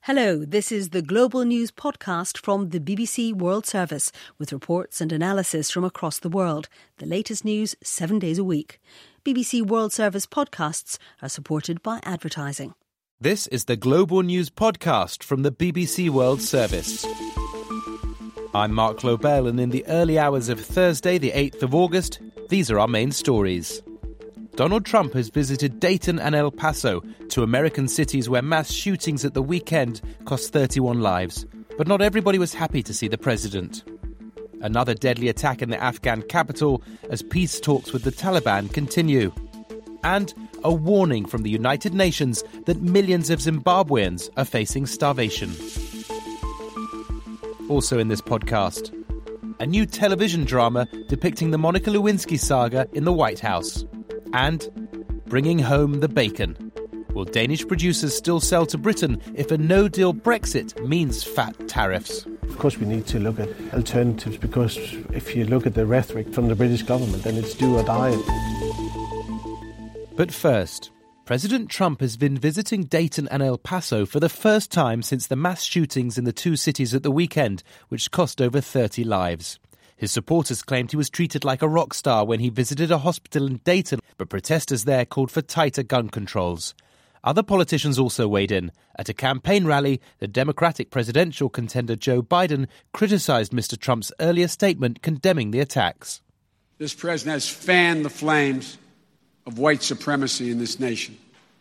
Hello, this is the Global News podcast from the BBC World Service with reports and analysis from across the world. The latest news 7 days a week. BBC World Service podcasts are supported by advertising. This is the Global News podcast from the BBC World Service. I'm Mark Lobel, and in the early hours of Thursday, the 8th of August, these are our main stories. Donald Trump has visited Dayton and El Paso, two American cities where mass shootings at the weekend cost 31 lives. But not everybody was happy to see the president. Another deadly attack in the Afghan capital as peace talks with the Taliban continue. And a warning from the United Nations that millions of Zimbabweans are facing starvation. Also in this podcast, a new television drama depicting the Monica Lewinsky saga in the White House. And bringing home the bacon. Will Danish producers still sell to Britain if a no-deal Brexit means fat tariffs? Of course we need to look at alternatives, because if you look at the rhetoric from the British government, then it's do or die. But first, President Trump has been visiting Dayton and El Paso for the first time since the mass shootings in the two cities at the weekend, which cost over 30 lives. His supporters claimed he was treated like a rock star when he visited a hospital in Dayton, but protesters there called for tighter gun controls. Other politicians also weighed in. At a campaign rally, the Democratic presidential contender Joe Biden criticised Mr. Trump's earlier statement condemning the attacks. This president has fanned the flames of white supremacy in this nation.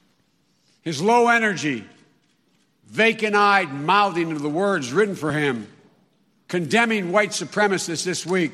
His low energy, vacant-eyed mouthing of the words written for him, condemning white supremacists this week,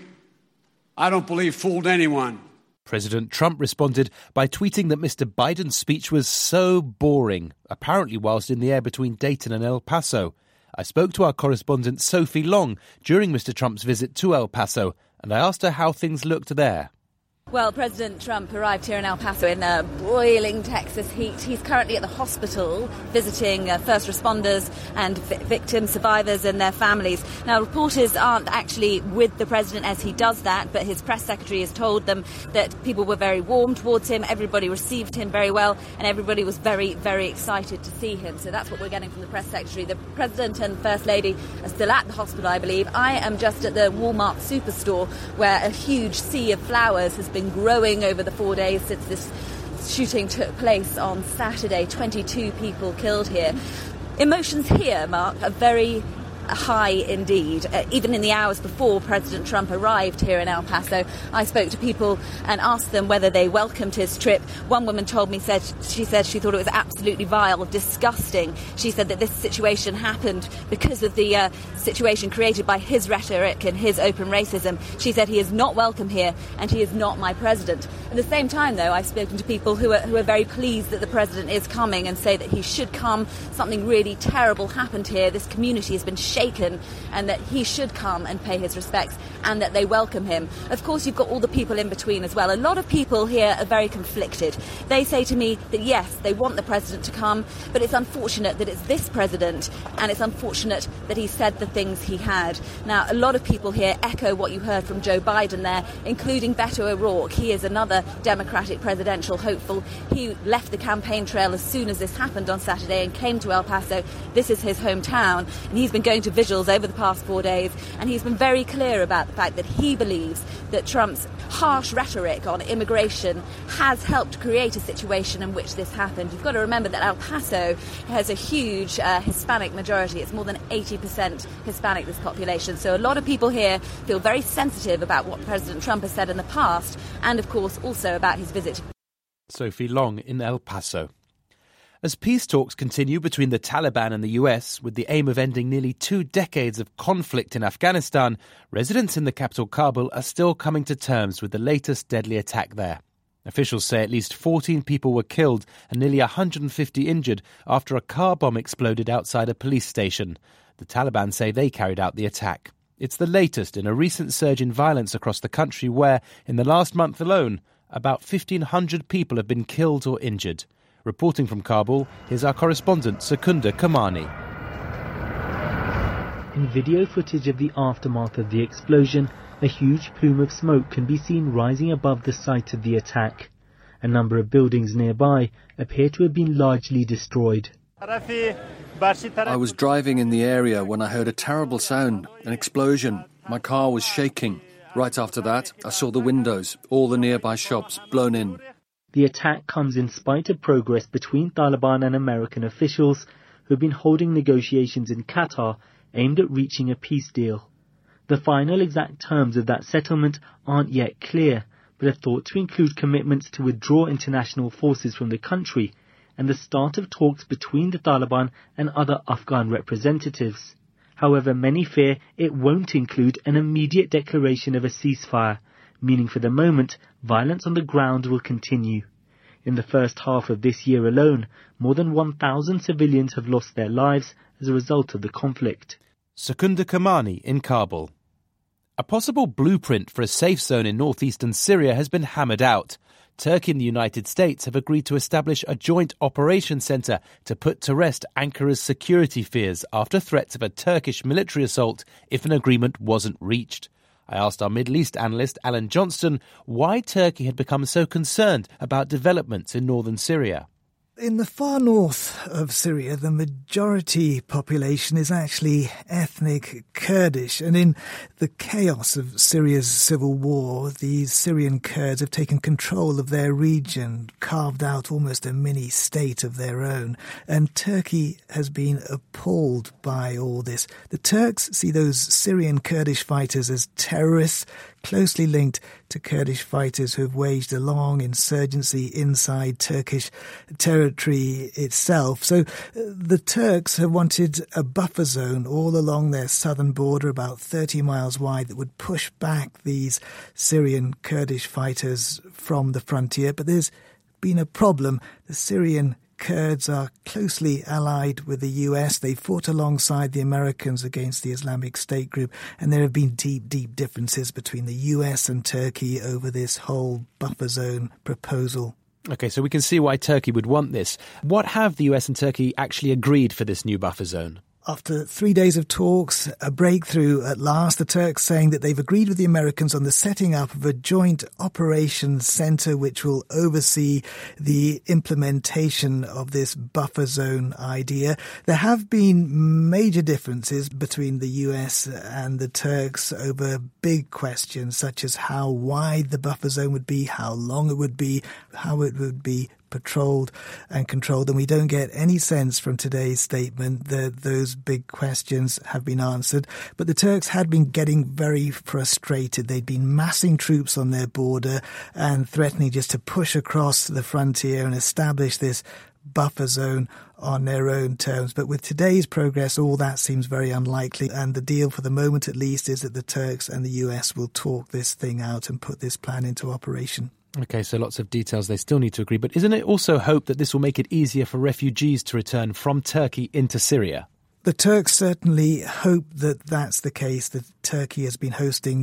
I don't believe fooled anyone. President Trump responded by tweeting that Mr. Biden's speech was so boring, apparently whilst in the air between Dayton and El Paso. I spoke to our correspondent Sophie Long during Mr. Trump's visit to El Paso, and I asked her how things looked there. Well, President Trump arrived here in El Paso in boiling Texas heat. He's currently at the hospital visiting first responders and victim survivors and their families. Now, reporters aren't actually with the president as he does that, but his press secretary has told them that people were very warm towards him, everybody received him very well, and everybody was very, very excited to see him. So that's what we're getting from the press secretary. The president and first lady are still at the hospital, I believe. I am just at the Walmart superstore where a huge sea of flowers has been growing over the 4 days since this shooting took place on Saturday. 22 people killed here. Emotions here, Mark, are very high indeed. Even in the hours before President Trump arrived here in El Paso, I spoke to people and asked them whether they welcomed his trip. One woman told me, she said she thought it was absolutely vile, disgusting. She said that this situation happened because of the situation created by his rhetoric and his open racism. She said he is not welcome here and he is not my president. At the same time, though, I've spoken to people who are very pleased that the president is coming and say that he should come. Something really terrible happened here. This community has been shaken, and that he should come and pay his respects, and that they welcome him. Of course, you've got all the people in between as well. A lot of people here are very conflicted. They say to me that yes, they want the president to come, but it's unfortunate that it's this president, and it's unfortunate that he said the things he had. Now, a lot of people here echo what you heard from Joe Biden there, including Beto O'Rourke. He is another Democratic presidential hopeful. He left the campaign trail as soon as this happened on Saturday and came to El Paso. This is his hometown, and he's been going to vigils over the past 4 days, and he's been very clear about the fact that he believes that Trump's harsh rhetoric on immigration has helped create a situation in which this happened. You've got to remember that El Paso has a huge Hispanic majority. It's more than 80% Hispanic, this population. So a lot of people here feel very sensitive about what President Trump has said in the past, and of course also about his visit. Sophie Long in El Paso. As peace talks continue between the Taliban and the US, with the aim of ending nearly 2 decades of conflict in Afghanistan, residents in the capital Kabul are still coming to terms with the latest deadly attack there. Officials say at least 14 people were killed and nearly 150 injured after a car bomb exploded outside a police station. The Taliban say they carried out the attack. It's the latest in a recent surge in violence across the country where, in the last month alone, about 1,500 people have been killed or injured. Reporting from Kabul, here's our correspondent Secunda Kamani. In video footage of the aftermath of the explosion, a huge plume of smoke can be seen rising above the site of the attack. A number of buildings nearby appear to have been largely destroyed. I was driving in the area when I heard a terrible sound, an explosion. My car was shaking. Right after that, I saw the windows, all the nearby shops blown in. The attack comes in spite of progress between Taliban and American officials who have been holding negotiations in Qatar aimed at reaching a peace deal. The final exact terms of that settlement aren't yet clear, but are thought to include commitments to withdraw international forces from the country and the start of talks between the Taliban and other Afghan representatives. However, many fear it won't include an immediate declaration of a ceasefire, meaning for the moment, violence on the ground will continue. In the first half of this year alone, more than 1,000 civilians have lost their lives as a result of the conflict. Secunda Kamani in Kabul. A possible blueprint for a safe zone in northeastern Syria has been hammered out. Turkey and the United States have agreed to establish a joint operations centre to put to rest Ankara's security fears after threats of a Turkish military assault if an agreement wasn't reached. I asked our Middle East analyst Alan Johnston why Turkey had become so concerned about developments in northern Syria. In the far north of Syria, the majority population is actually ethnic Kurdish, and in the chaos of Syria's civil war, these Syrian Kurds have taken control of their region, carved out almost a mini-state of their own, and Turkey has been appalled by all this. The Turks see those Syrian Kurdish fighters as terrorists, closely linked to Kurdish fighters who have waged a long insurgency inside Turkish territory itself. So the Turks have wanted a buffer zone all along their southern border, about 30 miles wide, that would push back these Syrian Kurdish fighters from the frontier. But there's been a problem. The Syrian Kurds are closely allied with the US. They fought alongside the Americans against the Islamic State group, and there have been deep differences between the US and Turkey over this whole buffer zone proposal. OK, so we can see why Turkey would want this. What have the US and Turkey actually agreed for this new buffer zone? After 3 days of talks, a breakthrough at last, the Turks saying that they've agreed with the Americans on the setting up of a joint operations centre which will oversee the implementation of this buffer zone idea. There have been major differences between the US and the Turks over big questions such as how wide the buffer zone would be, how long it would be, how it would be patrolled and controlled, and we don't get any sense from today's statement that those big questions have been answered. But the Turks had been getting very frustrated. They'd been massing troops on their border and threatening just to push across the frontier and establish this buffer zone on their own terms. But with today's progress, all that seems very unlikely, and the deal for the moment at least is that the Turks and the US will talk this thing out and put this plan into operation. OK, so lots of details they still need to agree. But isn't it also hope that this will make it easier for refugees to return from Turkey into Syria? The Turks certainly hope that that's the case, that Turkey has been hosting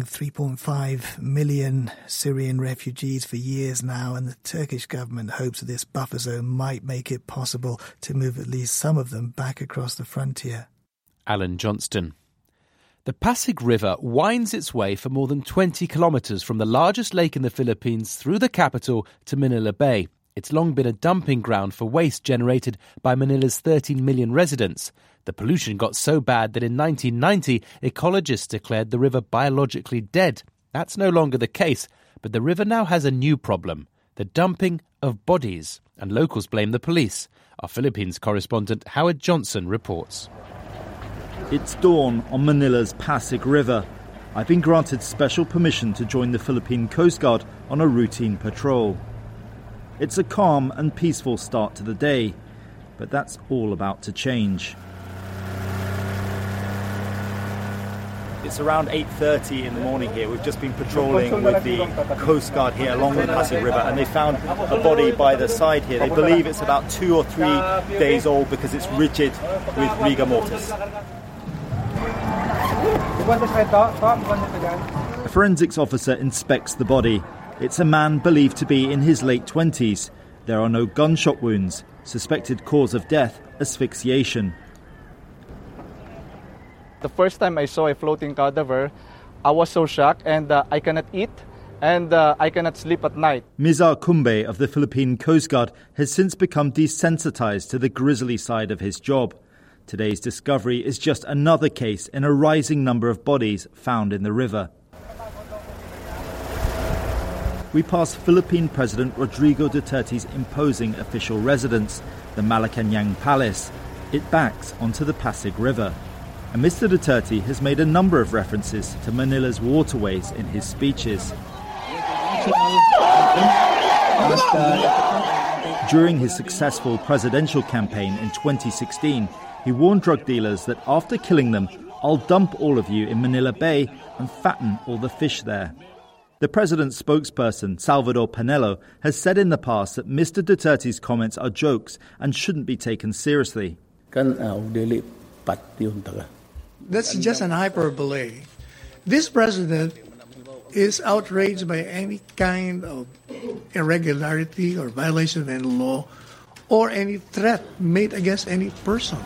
3.5 million Syrian refugees for years now, and the Turkish government hopes that this buffer zone might make it possible to move at least some of them back across the frontier. Alan Johnston. The Pasig River winds its way for more than 20 kilometres from the largest lake in the Philippines through the capital to Manila Bay. It's long been a dumping ground for waste generated by Manila's 13 million residents. The pollution got so bad that in 1990, ecologists declared the river biologically dead. That's no longer the case, but the river now has a new problem, the dumping of bodies, and locals blame the police. Our Philippines correspondent Howard Johnson reports. It's dawn on Manila's Pasig River. I've been granted special permission to join the Philippine Coast Guard on a routine patrol. It's a calm and peaceful start to the day, but that's all about to change. It's around 8:30 in the morning here. We've just been patrolling with the Coast Guard here along the Pasig River, and they found a body by the side here. They believe it's about 2 or 3 days old because it's rigid with rigor mortis. A forensics officer inspects the body. It's a man believed to be in his late 20s. There are no gunshot wounds. Suspected cause of death, asphyxiation. The first time I saw a floating cadaver, I was so shocked, and I cannot eat and I cannot sleep at night. Mizar Kumbe of the Philippine Coast Guard has since become desensitized to the grisly side of his job. Today's discovery is just another case in a rising number of bodies found in the river. We pass Philippine President Rodrigo Duterte's imposing official residence, the Malacañang Palace. It backs onto the Pasig River. And Mr. Duterte has made a number of references to Manila's waterways in his speeches. During his successful presidential campaign in 2016, he warned drug dealers that after killing them, "I'll dump all of you in Manila Bay and fatten all the fish there." The president's spokesperson, Salvador Panelo, has said in the past that Mr. Duterte's comments are jokes and shouldn't be taken seriously. That's just an hyperbole. This president is outraged by any kind of irregularity or violation of any law or any threat made against any person.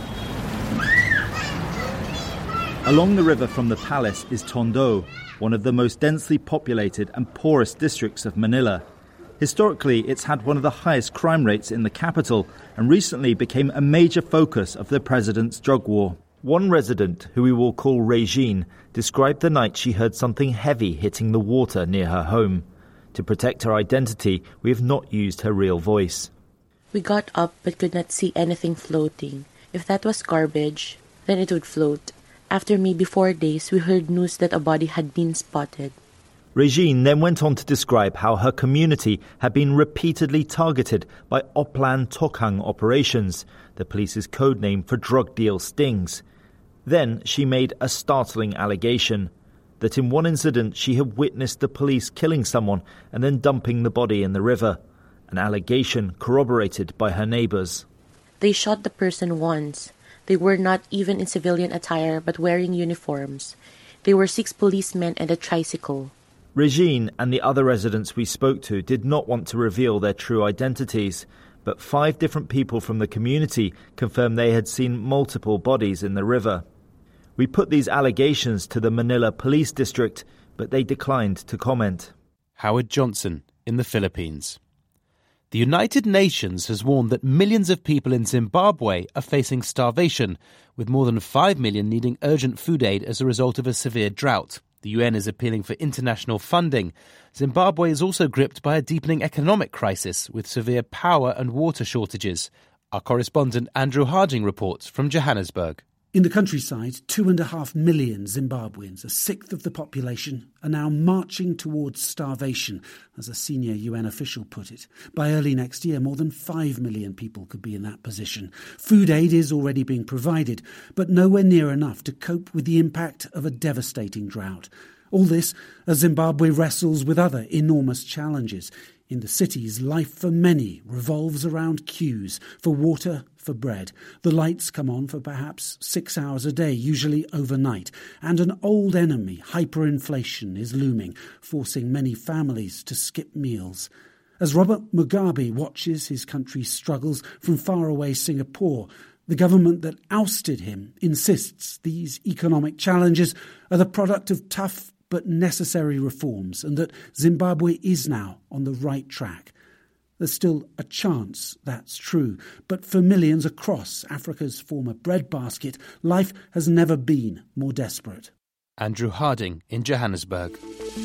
Along the river from the palace is Tondo, one of the most densely populated and poorest districts of Manila. Historically, it's had one of the highest crime rates in the capital and recently became a major focus of the president's drug war. One resident, who we will call Regine, described the night she heard something heavy hitting the water near her home. To protect her identity, we have not used her real voice. We got up but could not see anything floating. If that was garbage, then it would float. After maybe 4 days, we heard news that a body had been spotted. Regine then went on to describe how her community had been repeatedly targeted by Oplan Tokhang operations, the police's code name for drug deal stings. Then she made a startling allegation that in one incident she had witnessed the police killing someone and then dumping the body in the river, an allegation corroborated by her neighbours. They shot the person once. They were not even in civilian attire but wearing uniforms. They were 6 policemen and a tricycle. Regine and the other residents we spoke to did not want to reveal their true identities, but 5 different people from the community confirmed they had seen multiple bodies in the river. We put these allegations to the Manila Police District, but they declined to comment. Howard Johnson in the Philippines. The United Nations has warned that millions of people in Zimbabwe are facing starvation, with more than 5 million needing urgent food aid as a result of a severe drought. The UN is appealing for international funding. Zimbabwe is also gripped by a deepening economic crisis with severe power and water shortages. Our correspondent Andrew Harding reports from Johannesburg. In the countryside, 2.5 million Zimbabweans, a sixth of the population, are now marching towards starvation, as a senior UN official put it. By early next year, more than 5 million people could be in that position. Food aid is already being provided, but nowhere near enough to cope with the impact of a devastating drought. All this as Zimbabwe wrestles with other enormous challenges. In the cities, life for many revolves around queues for water, for bread. The lights come on for perhaps 6 hours a day, usually overnight. And an old enemy, hyperinflation, is looming, forcing many families to skip meals. As Robert Mugabe watches his country's struggles from faraway Singapore, the government that ousted him insists these economic challenges are the product of tough but necessary reforms, and that Zimbabwe is now on the right track. There's still a chance that's true, but for millions across Africa's former breadbasket, life has never been more desperate. Andrew Harding in Johannesburg.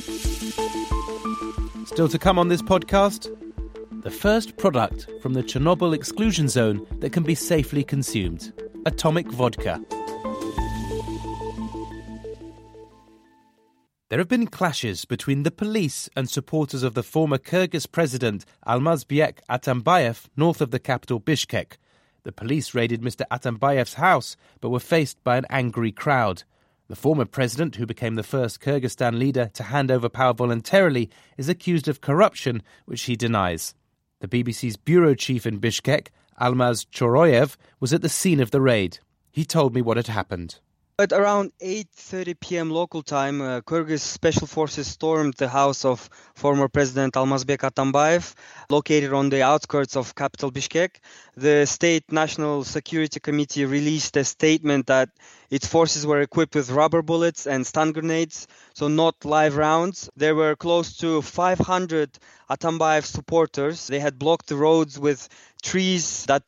Still to come on this podcast, the first product from the Chernobyl exclusion zone that can be safely consumed, atomic vodka. There have been clashes between the police and supporters of the former Kyrgyz president Almazbek Atambayev north of the capital Bishkek. The police raided Mr. Atambayev's house but were faced by an angry crowd. The former president, who became the first Kyrgyzstan leader to hand over power voluntarily, is accused of corruption, which he denies. The BBC's bureau chief in Bishkek, Almaz Choroyev, was at the scene of the raid. He told me what had happened. At around 8:30 p.m. local time, Kyrgyz special forces stormed the house of former President Almazbek Atambayev, located on the outskirts of capital Bishkek. The State National Security Committee released a statement that its forces were equipped with rubber bullets and stun grenades, so not live rounds. There were close to 500 Atambayev supporters. They had blocked the roads with trees that they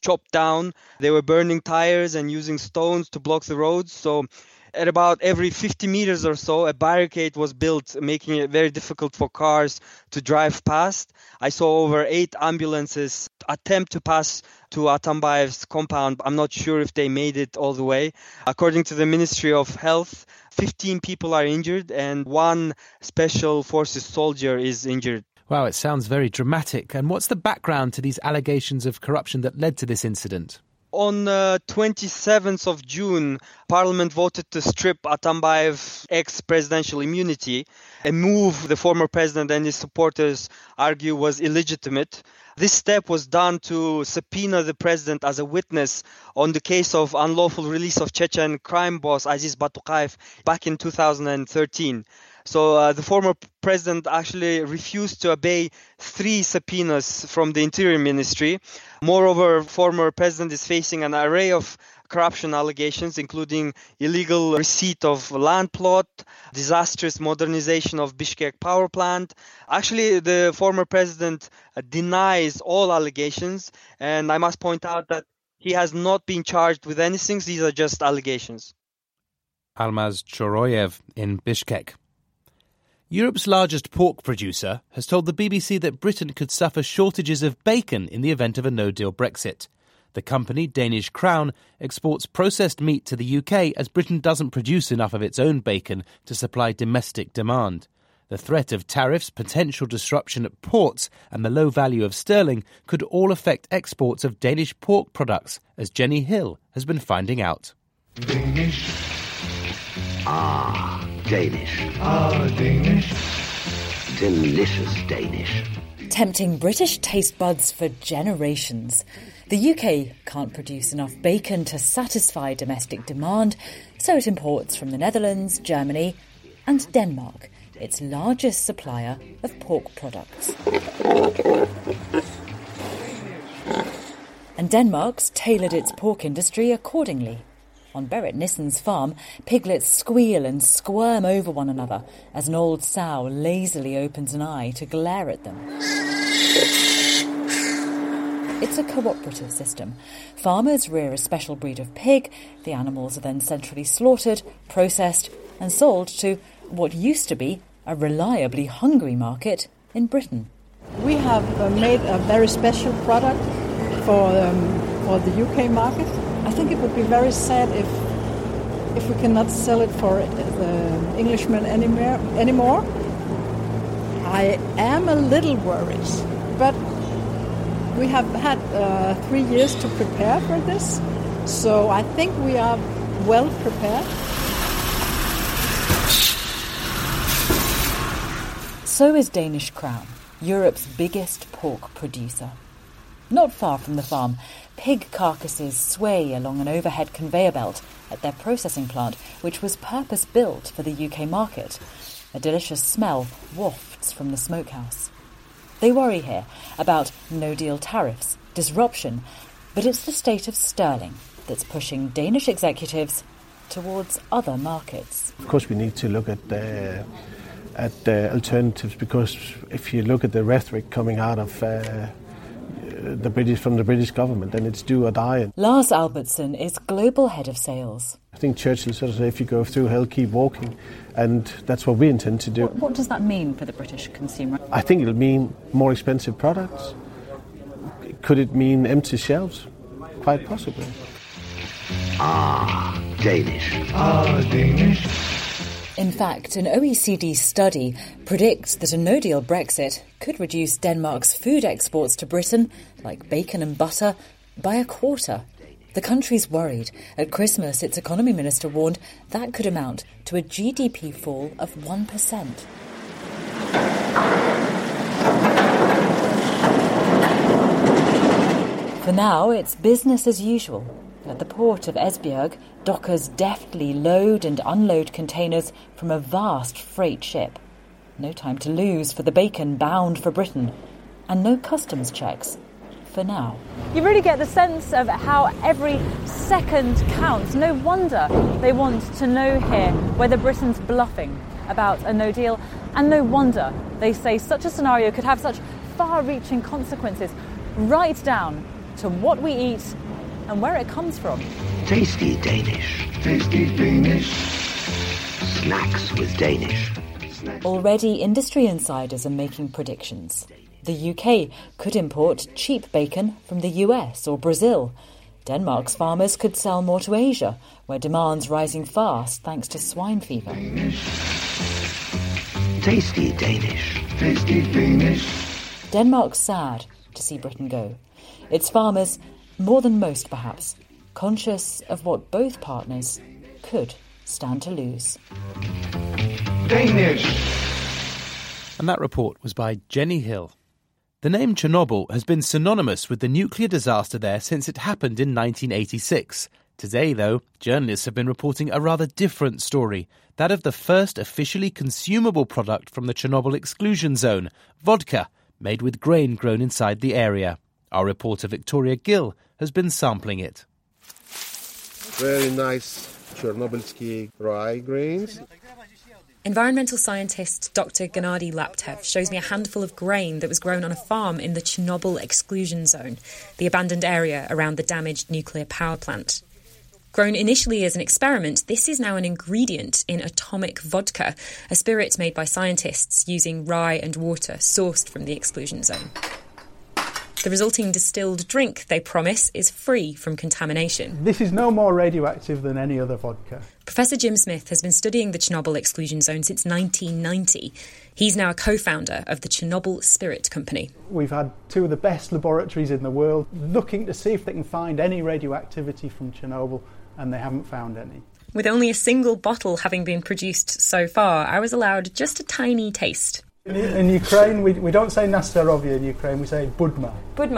chopped down. They were burning tires and using stones to block the roads. So at about every 50 meters or so, a barricade was built, making it very difficult for cars to drive past. I saw over 8 ambulances attempt to pass to Atambayev's compound. I'm not sure if they made it all the way. According to the Ministry of Health, 15 people are injured and 1 Special Forces soldier is injured. Wow, it sounds very dramatic. And what's the background to these allegations of corruption that led to this incident? On 27th of June, Parliament voted to strip Atambayev's ex-presidential immunity, a move the former president and his supporters argue was illegitimate. This step was done to subpoena the president as a witness on the case of unlawful release of Chechen crime boss Aziz Batukayev back in 2013. So the former president actually refused to obey 3 subpoenas from the Interior Ministry. Moreover, former president is facing an array of corruption allegations, including illegal receipt of land plot, disastrous modernization of Bishkek power plant. Actually, the former president denies all allegations, and I must point out that he has not been charged with anything. These are just allegations. Almaz Choroyev in Bishkek. Europe's largest pork producer has told the BBC that Britain could suffer shortages of bacon in the event of a no-deal Brexit. The company, Danish Crown, exports processed meat to the UK as Britain doesn't produce enough of its own bacon to supply domestic demand. The threat of tariffs, potential disruption at ports and the low value of sterling could all affect exports of Danish pork products, as Jenny Hill has been finding out. Danish. Ah, Danish. Ah, Danish. Delicious Danish. Tempting British taste buds for generations. The UK can't produce enough bacon to satisfy domestic demand, so it imports from the Netherlands, Germany and Denmark, its largest supplier of pork products. And Denmark's tailored its pork industry accordingly. On Berit Nissen's farm, piglets squeal and squirm over one another as an old sow lazily opens an eye to glare at them. It's a cooperative system. Farmers rear a special breed of pig, the animals are then centrally slaughtered, processed and sold to what used to be a reliably hungry market in Britain. We have made a very special product for the UK market. I think it would be very sad if we cannot sell it for the Englishmen anymore. I am a little worried, but we have had 3 years to prepare for this, so I think we are well prepared. So is Danish Crown, Europe's biggest pork producer. Not far from the farm, pig carcasses sway along an overhead conveyor belt at their processing plant, which was purpose-built for the UK market. A delicious smell wafts from the smokehouse. They worry here about no-deal tariffs, disruption, but it's the state of sterling that's pushing Danish executives towards other markets. Of course, we need to look at the alternatives, because if you look at the rhetoric coming out of from the British government, then it's do or die. Lars Albertsen is global head of sales. I think Churchill sort of said, if you go through hell, keep walking, and that's what we intend to do. What does that mean for the British consumer? I think it'll mean more expensive products. Could it mean empty shelves? Quite possibly. Ah, Danish. Ah, Danish. In fact, an OECD study predicts that a no-deal Brexit could reduce Denmark's food exports to Britain, like bacon and butter, by a quarter. The country's worried. At Christmas, its economy minister warned that could amount to a GDP fall of 1%. For now, it's business as usual. At the port of Esbjerg, dockers deftly load and unload containers from a vast freight ship. No time to lose for the bacon bound for Britain. And no customs checks. For now. You really get the sense of how every second counts. No wonder they want to know here whether Britain's bluffing about a no deal. And no wonder they say such a scenario could have such far-reaching consequences, right down to what we eat and where it comes from. Tasty Danish. Tasty Danish. Snacks with Danish. Already, industry insiders are making predictions. The UK could import cheap bacon from the US or Brazil. Denmark's farmers could sell more to Asia, where demand's rising fast thanks to swine fever. Tasty Danish. Tasty Danish. Denmark's sad to see Britain go. Its farmers, more than most perhaps, conscious of what both partners could stand to lose. Danish. And that report was by Jenny Hill. The name Chernobyl has been synonymous with the nuclear disaster there since it happened in 1986. Today, though, journalists have been reporting a rather different story, that of the first officially consumable product from the Chernobyl exclusion zone, vodka, made with grain grown inside the area. Our reporter Victoria Gill has been sampling it. Very nice Chernobylsky rye grains. Environmental scientist Dr. Gennady Laptev shows me a handful of grain that was grown on a farm in the Chernobyl exclusion zone, the abandoned area around the damaged nuclear power plant. Grown initially as an experiment, this is now an ingredient in atomic vodka, a spirit made by scientists using rye and water sourced from the exclusion zone. The resulting distilled drink, they promise, is free from contamination. This is no more radioactive than any other vodka. Professor Jim Smith has been studying the Chernobyl exclusion zone since 1990. He's now a co-founder of the Chernobyl Spirit Company. We've had two of the best laboratories in the world looking to see if they can find any radioactivity from Chernobyl, and they haven't found any. With only a single bottle having been produced so far, I was allowed just a tiny taste. In Ukraine, we don't say Nastarovia in Ukraine, we say Budma.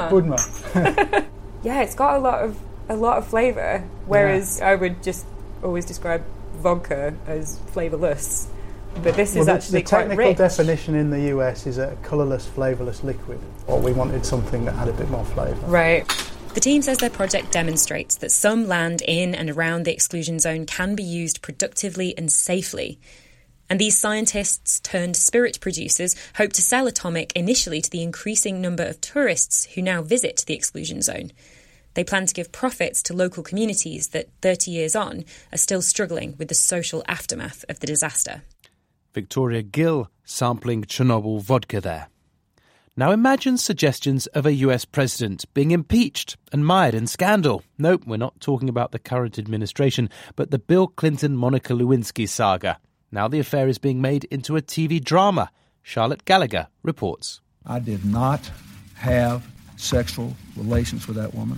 Budma. Yeah, it's got a lot of flavour, whereas I would just always describe vodka as flavourless. But this is actually quite rich. The technical definition in the US is a colourless, flavourless liquid. Or we wanted something that had a bit more flavour. Right. The team says their project demonstrates that some land in and around the exclusion zone can be used productively and safely. And these scientists turned spirit producers hope to sell Atomic initially to the increasing number of tourists who now visit the exclusion zone. They plan to give profits to local communities that, 30 years on, are still struggling with the social aftermath of the disaster. Victoria Gill sampling Chernobyl vodka there. Now imagine suggestions of a US president being impeached and mired in scandal. Nope, we're not talking about the current administration, but the Bill Clinton-Monica Lewinsky saga. Now the affair is being made into a TV drama. Charlotte Gallagher reports. I did not have sexual relations with that woman.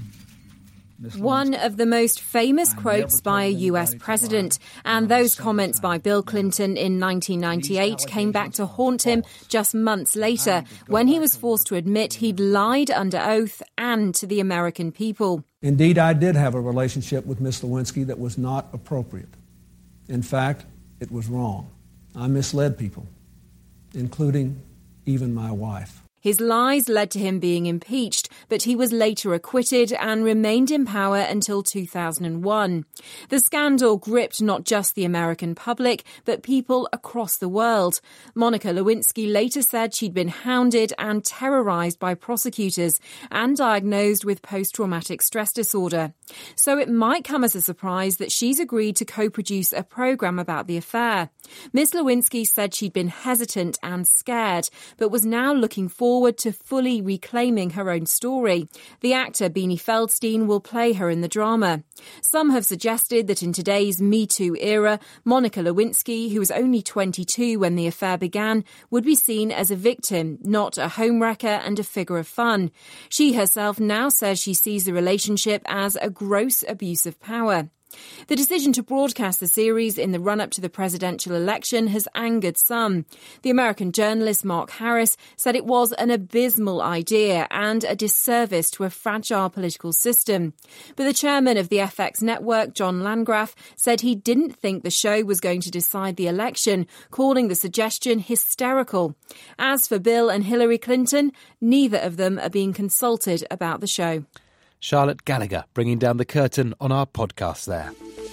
One of the most famous quotes by a US president, and those comments by Bill Clinton in 1998 came back to haunt him just months later when he was forced to admit he'd lied under oath and to the American people. Indeed, I did have a relationship with Miss Lewinsky that was not appropriate. In fact, it was wrong. I misled people, including even my wife. His lies led to him being impeached, but he was later acquitted and remained in power until 2001. The scandal gripped not just the American public, but people across the world. Monica Lewinsky later said she'd been hounded and terrorised by prosecutors and diagnosed with post-traumatic stress disorder. So it might come as a surprise that she's agreed to co-produce a programme about the affair. Miss Lewinsky said she'd been hesitant and scared, but was now looking forward to fully reclaiming her own story. The actor Beanie Feldstein will play her in the drama. Some have suggested that in today's Me Too era, Monica Lewinsky, who was only 22 when the affair began, would be seen as a victim, not a homewrecker and a figure of fun. She herself now says she sees the relationship as a gross abuse of power. The decision to broadcast the series in the run-up to the presidential election has angered some. The American journalist Mark Harris said it was an abysmal idea and a disservice to a fragile political system. But the chairman of the FX network, John Landgraf, said he didn't think the show was going to decide the election, calling the suggestion hysterical. As for Bill and Hillary Clinton, neither of them are being consulted about the show. Charlotte Gallagher bringing down the curtain on our podcast there.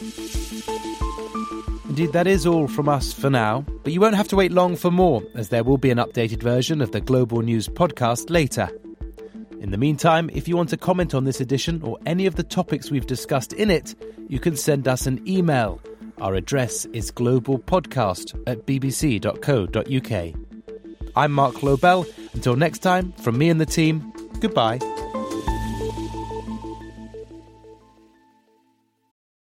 Indeed, that is all from us for now, but you won't have to wait long for more, as there will be an updated version of the Global News podcast later. In the meantime, if you want to comment on this edition or any of the topics we've discussed in it, you can send us an email. Our address is globalpodcast@bbc.co.uk. I'm Mark Lobel. Until next time, from me and the team, goodbye.